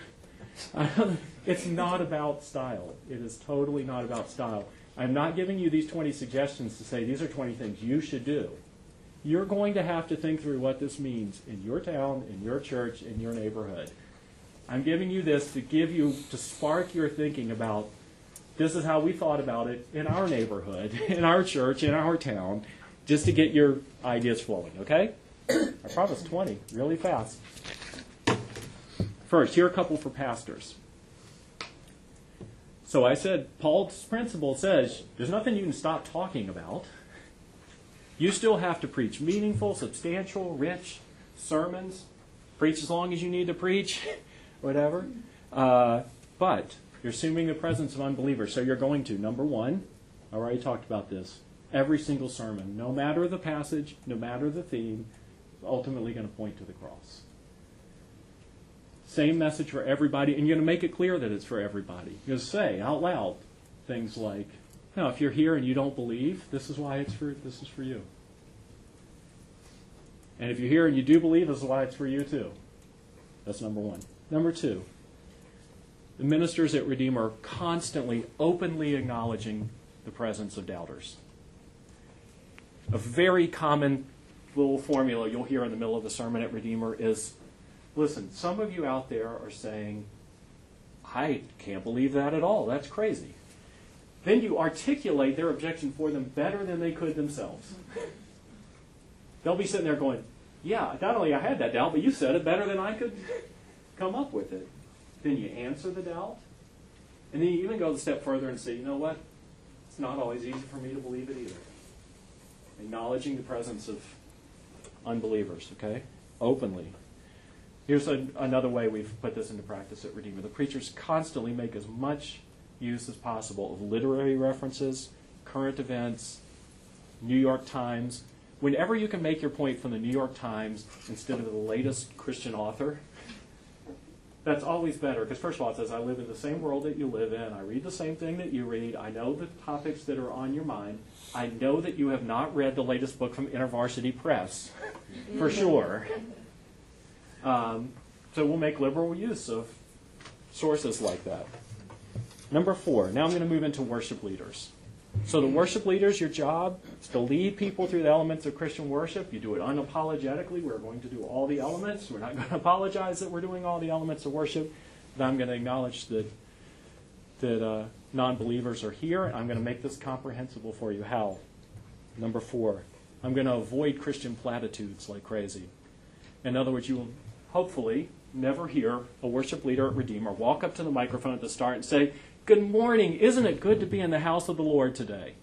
It's not about style. It is totally not about style. I'm not giving you these 20 suggestions to say these are 20 things you should do. You're going to have to think through what this means in your town, in your church, in your neighborhood. I'm giving you this to spark your thinking about this is how we thought about it in our neighborhood, in our church, in our town, just to get your ideas flowing, okay? I promise 20, really fast. First, here are a couple for pastors. So I said, Paul's principle says, there's nothing you can stop talking about. You still have to preach meaningful, substantial, rich sermons. Preach as long as you need to preach, whatever. But you're assuming the presence of unbelievers. So you're going to, number one, I already talked about this, every single sermon, no matter the passage, no matter the theme, is ultimately going to point to the cross. Same message for everybody, and you're going to make it clear that it's for everybody. You're going to say out loud things like, "No, if you're here and you don't believe, this is why this is for you. And if you're here and you do believe, this is why it's for you too." That's number one. Number two, the ministers at Redeemer are constantly, openly acknowledging the presence of doubters. A very common little formula you'll hear in the middle of the sermon at Redeemer is, listen, some of you out there are saying, I can't believe that at all. That's crazy. Then you articulate their objection for them better than they could themselves. They'll be sitting there going, yeah, not only I had that doubt, but you said it better than I could come up with it. Then you answer the doubt, and then you even go a step further and say, you know what? It's not always easy for me to believe it either. Acknowledging the presence of unbelievers, okay? Openly. Here's another way we've put this into practice at Redeemer. The preachers constantly make as much use as possible of literary references, current events, New York Times. Whenever you can make your point from the New York Times instead of the latest Christian author, that's always better. Because first of all, it says, I live in the same world that you live in. I read the same thing that you read. I know the topics that are on your mind. I know that you have not read the latest book from InterVarsity Press, for sure. So we'll make liberal use of sources like that. Number 4, now I'm going to move into worship leaders. So the worship leaders, your job is to lead people through the elements of Christian worship. You do it unapologetically. We're going to do all the elements. We're not going to apologize that we're doing all the elements of worship. But I'm going to acknowledge that non-believers are here. I'm going to make this comprehensible for you. How? Number 4, I'm going to avoid Christian platitudes like crazy. In other words, you will hopefully never hear a worship leader at Redeemer walk up to the microphone at the start and say, "Good morning, isn't it good to be in the house of the Lord today?"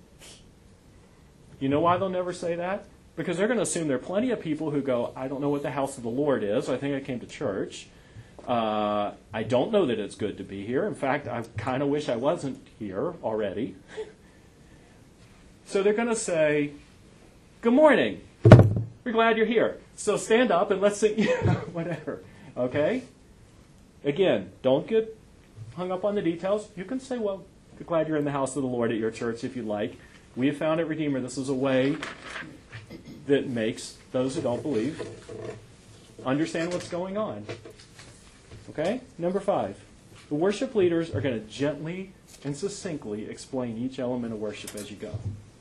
You know why they'll never say that? Because they're going to assume there are plenty of people who go, "I don't know what the house of the Lord is. I think I came to church. I don't know that it's good to be here. In fact, I kind of wish I wasn't here already." So they're going to say, "Good morning. We're glad you're here. So stand up and let's sing," whatever. Okay? Again, don't get hung up on the details. You can say, well, glad you're in the house of the Lord at your church if you like. We have found at Redeemer this is a way that makes those who don't believe understand what's going on. Okay? Number 5. The worship leaders are going to gently and succinctly explain each element of worship as you go.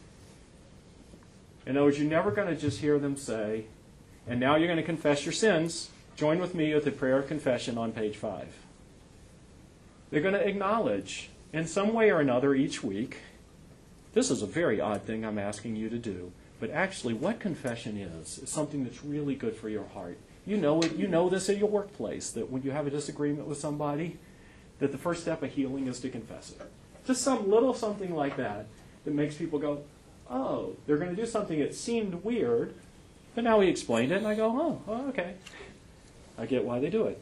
In other words, you're never going to just hear them say, and now you're going to confess your sins. Join with me with the prayer of confession on page 5. They're going to acknowledge in some way or another each week, this is a very odd thing I'm asking you to do, but actually what confession is something that's really good for your heart. You know it. You know this at your workplace, that when you have a disagreement with somebody, that the first step of healing is to confess it. Just some little something like that makes people go, oh, they're going to do something that seemed weird, but now he explained it, and I go, oh, okay. I get why they do it.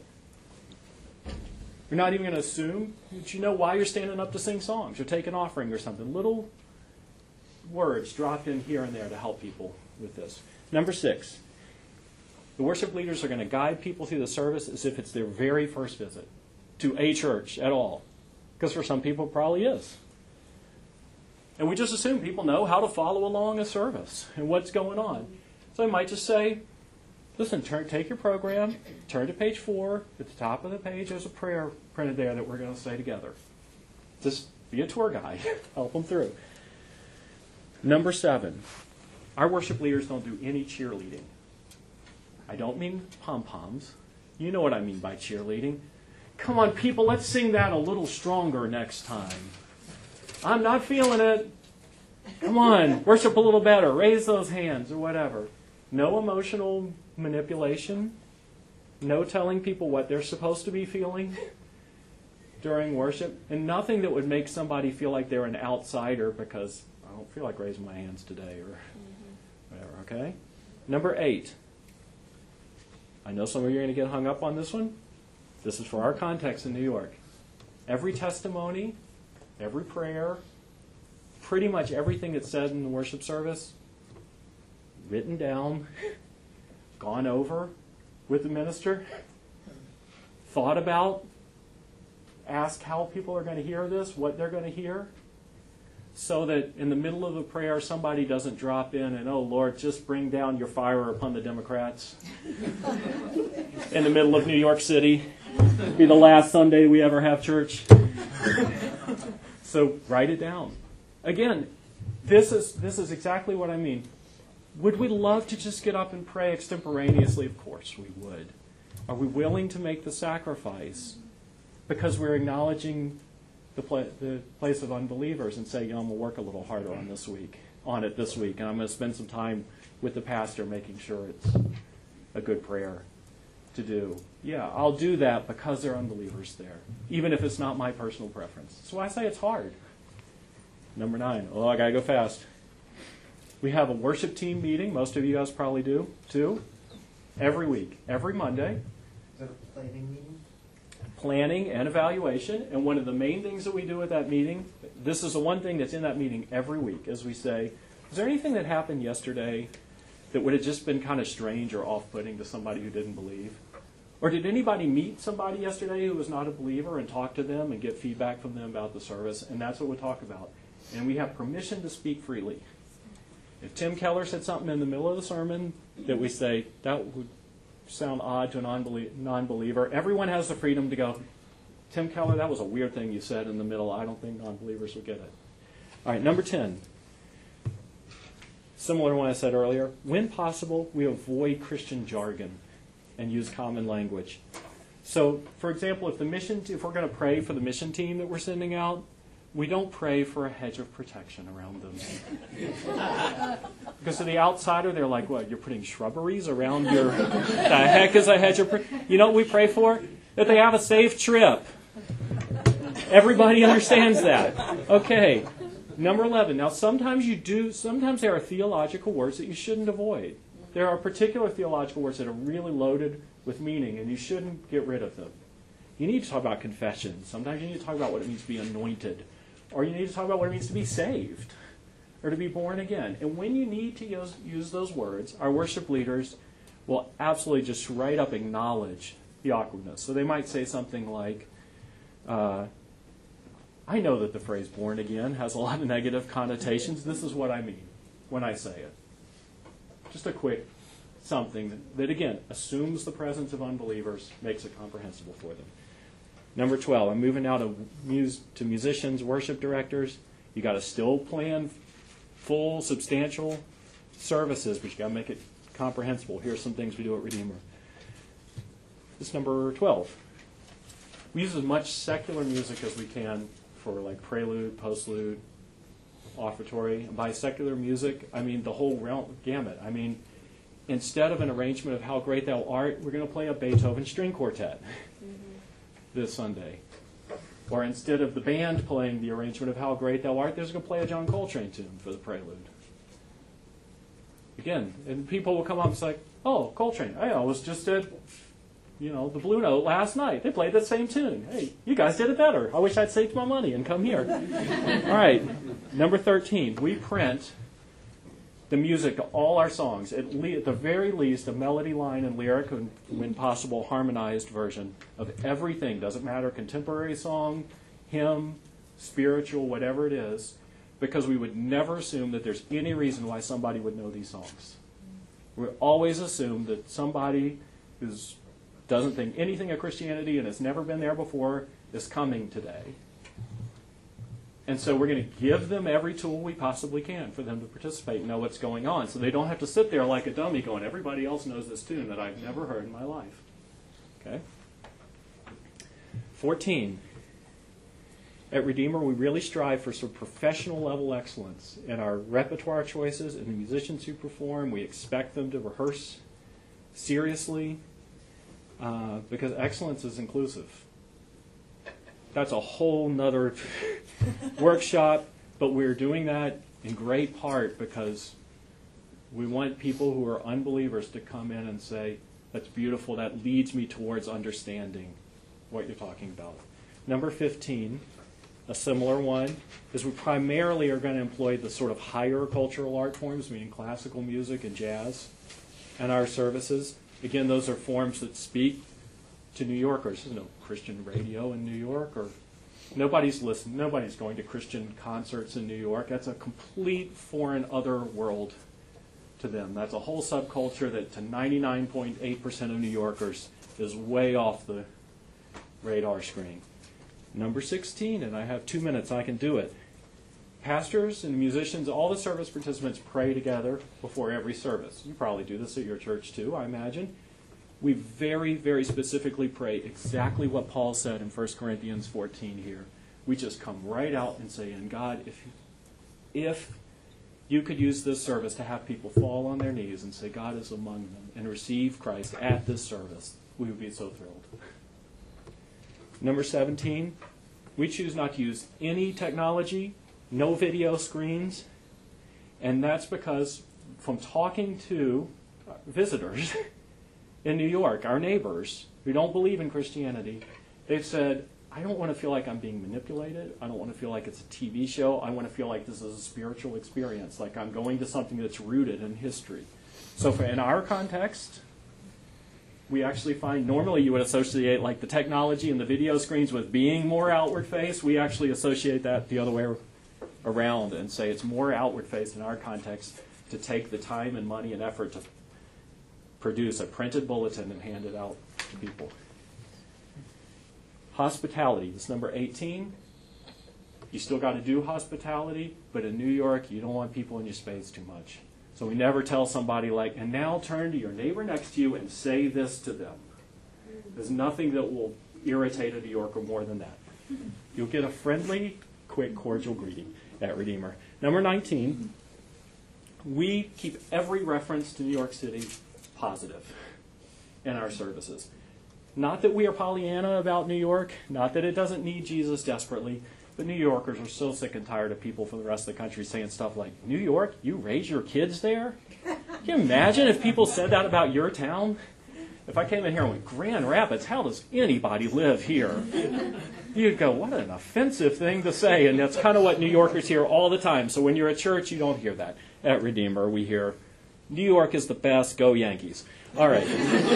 You're not even going to assume that you know why you're standing up to sing songs or take an offering or something. Little words dropped in here and there to help people with this. Number 6, the worship leaders are going to guide people through the service as if it's their very first visit to a church at all. Because for some people it probably is. And we just assume people know how to follow along a service and what's going on. So I might just say, listen, take your program, turn to page 4. At the top of the page, there's a prayer printed there that we're going to say together. Just be a tour guide. Help them through. Number 7, our worship leaders don't do any cheerleading. I don't mean pom-poms. You know what I mean by cheerleading. Come on, people, let's sing that a little stronger next time. I'm not feeling it. Come on, worship a little better. Raise those hands or whatever. No emotional manipulation. No telling people what they're supposed to be feeling during worship. And nothing that would make somebody feel like they're an outsider because I don't feel like raising my hands today or whatever, okay? Number 8. I know some of you are going to get hung up on this one. This is for our context in New York. Every testimony, every prayer, pretty much everything that's said in the worship service, written down, gone over with the minister, thought about, ask how people are going to hear this, what they're going to hear, so that in the middle of the prayer somebody doesn't drop in and, oh Lord, just bring down your fire upon the Democrats in the middle of New York City. It'll be the last Sunday we ever have church. So write it down. Again, this is exactly what I mean. Would we love to just get up and pray extemporaneously? Of course we would. Are we willing to make the sacrifice because we're acknowledging the place of unbelievers and say, I'm going to work a little harder on it this week, and I'm going to spend some time with the pastor making sure it's a good prayer to do. Yeah, I'll do that because there are unbelievers there, even if it's not my personal preference. So I say it's hard. Number 9. Oh, I got to go fast. We have a worship team meeting. Most of you guys probably do, too. Every week. Every Monday. Is that a planning meeting? Planning and evaluation. And one of the main things that we do at that meeting, this is the one thing that's in that meeting every week, is we say, is there anything that happened yesterday that would have just been kind of strange or off-putting to somebody who didn't believe? Or did anybody meet somebody yesterday who was not a believer and talk to them and get feedback from them about the service? And that's what we'll talk about. And we have permission to speak freely. If Tim Keller said something in the middle of the sermon that we say, that would sound odd to a non-believer, everyone has the freedom to go, Tim Keller, that was a weird thing you said in the middle. I don't think non-believers would get it. All right, number 10. Similar to what I said earlier. When possible, we avoid Christian jargon and use common language. So, for example, if we're going to pray for the mission team that we're sending out, we don't pray for a hedge of protection around them. Because to the outsider, they're like, what, you're putting shrubberies around your... The heck is a hedge of protection? You know what we pray for? That they have a safe trip. Everybody understands that. Okay. Number 11. Now, sometimes there are theological words that you shouldn't avoid. There are particular theological words that are really loaded with meaning, and you shouldn't get rid of them. You need to talk about confession. Sometimes you need to talk about what it means to be anointed. Or you need to talk about what it means to be saved or to be born again. And when you need to use those words, our worship leaders will absolutely just straight up acknowledge the awkwardness. So they might say something like, I know that the phrase born again has a lot of negative connotations. This is what I mean when I say it. Just a quick something that again, assumes the presence of unbelievers, makes it comprehensible for them. Number 12, I'm moving now to musicians, worship directors. You got to still plan full, substantial services, but you got to make it comprehensible. Here's some things we do at Redeemer. This is number 12. We use as much secular music as we can for like prelude, postlude, offertory. And by secular music, I mean the whole gamut. I mean, instead of an arrangement of How Great Thou Art, we're going to play a Beethoven string quartet this Sunday. Or instead of the band playing the arrangement of How Great Thou Art, they're going to play a John Coltrane tune for the prelude. Again, and people will come up and say, oh, Coltrane, I was just at the Blue Note last night. They played that same tune. Hey, you guys did it better. I wish I'd saved my money and come here. All right, number 13. We print the music to all our songs, at the very least, a melody line and lyric, and when possible, harmonized version of everything. Doesn't matter, contemporary song, hymn, spiritual, whatever it is, because we would never assume that there's any reason why somebody would know these songs. We always assume that somebody who doesn't think anything of Christianity and has never been there before is coming today. And so we're going to give them every tool we possibly can for them to participate and know what's going on, so they don't have to sit there like a dummy going, everybody else knows this tune that I've never heard in my life. Okay? 14. At Redeemer, we really strive for some professional level excellence in our repertoire choices and the musicians who perform. We expect them to rehearse seriously because excellence is inclusive. That's a whole nother workshop, but we're doing that in great part because we want people who are unbelievers to come in and say, that's beautiful, that leads me towards understanding what you're talking about. Number 15, a similar one, is we primarily are going to employ the sort of higher cultural art forms, meaning classical music and jazz, in our services. Again, those are forms that speak to New Yorkers. There's no Christian radio in New York, or nobody's going to Christian concerts in New York. That's a complete foreign other world to them. That's a whole subculture that to 99.8% of New Yorkers is way off the radar screen. Number 16, and I have 2 minutes, I can do it. Pastors and musicians, all the service participants pray together before every service. You probably do this at your church too, I imagine. We very, very specifically pray exactly what Paul said in 1 Corinthians 14 here. We just come right out and say, and God, if you could use this service to have people fall on their knees and say, God is among them, and receive Christ at this service, we would be so thrilled. Number 17, we choose not to use any technology, no video screens, and that's because from talking to visitors in New York, our neighbors who don't believe in Christianity, they've said, I don't want to feel like I'm being manipulated. I don't want to feel like it's a TV show. I want to feel like this is a spiritual experience, like I'm going to something that's rooted in history. So in our context, we actually find normally you would associate like the technology and the video screens with being more outward faced. We actually associate that the other way around and say it's more outward faced in our context to take the time and money and effort to produce a printed bulletin and hand it out to people. Hospitality, this is number 18. You still got to do hospitality, but in New York, you don't want people in your space too much. So we never tell somebody like, and now turn to your neighbor next to you and say this to them. There's nothing that will irritate a New Yorker more than that. You'll get a friendly, quick, cordial greeting at Redeemer. Number 19, we keep every reference to New York City positive in our services. Not that we are Pollyanna about New York, not that it doesn't need Jesus desperately, but New Yorkers are so sick and tired of people from the rest of the country saying stuff like, New York, you raise your kids there? Can you imagine if people said that about your town? If I came in here and went, Grand Rapids, how does anybody live here? You'd go, what an offensive thing to say, and that's kind of what New Yorkers hear all the time. So when you're at church, you don't hear that. At Redeemer, we hear, New York is the best, go Yankees. All right.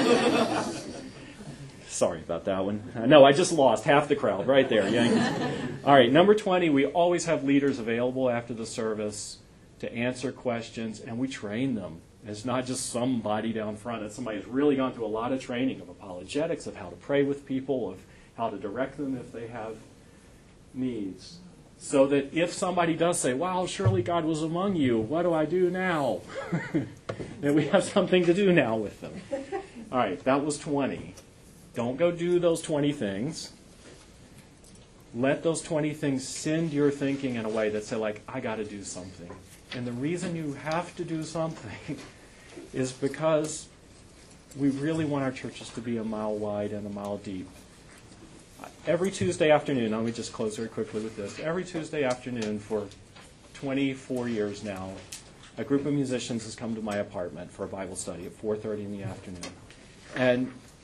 Sorry about that one. No, I just lost half the crowd right there. Yankees. All right, number 20, we always have leaders available after the service to answer questions, and we train them. It's not just somebody down front. It's somebody who's really gone through a lot of training of apologetics, of how to pray with people, of how to direct them if they have needs. So that if somebody does say, wow, surely God was among you, what do I do now? Then we have something to do now with them. All right, that was 20. Don't go do those 20 things. Let those 20 things send your thinking in a way that say, like, I got to do something. And the reason you have to do something is because we really want our churches to be a mile wide and a mile deep. Every Tuesday afternoon, let me just close very quickly with this. Every Tuesday afternoon for 24 years now, a group of musicians has come to my apartment for a Bible study at 4:30 in the afternoon. And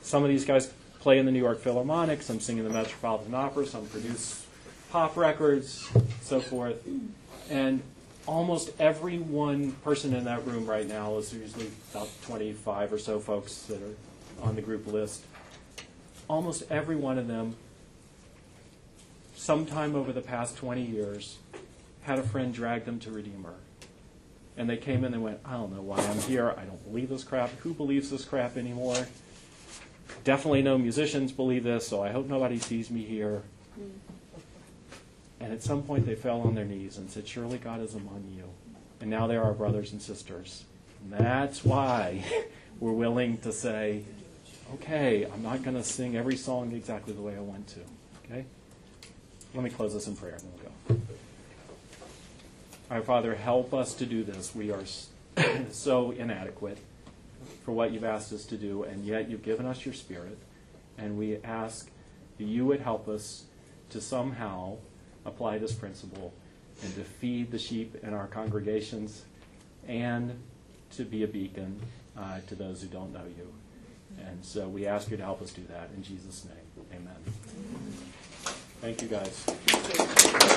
Some of these guys play in the New York Philharmonic, some sing in the Metropolitan Opera, some produce pop records, so forth. And almost every one person in that room right now is usually about 25 or so folks that are on the group list. Almost every one of them, sometime over the past 20 years, had a friend drag them to Redeemer. And they came in and went, I don't know why I'm here. I don't believe this crap. Who believes this crap anymore? Definitely no musicians believe this, so I hope nobody sees me here. And at some point they fell on their knees and said, surely God is among you. And now they are our brothers and sisters. And that's why we're willing to say, okay, I'm not going to sing every song exactly the way I want to. Okay? Let me close this in prayer and we'll go. Our Father, help us to do this. We are so inadequate for what you've asked us to do, and yet you've given us your Spirit. And we ask that you would help us to somehow apply this principle and to feed the sheep in our congregations and to be a beacon to those who don't know you. And so we ask you to help us do that in Jesus' name. Amen. Thank you, guys.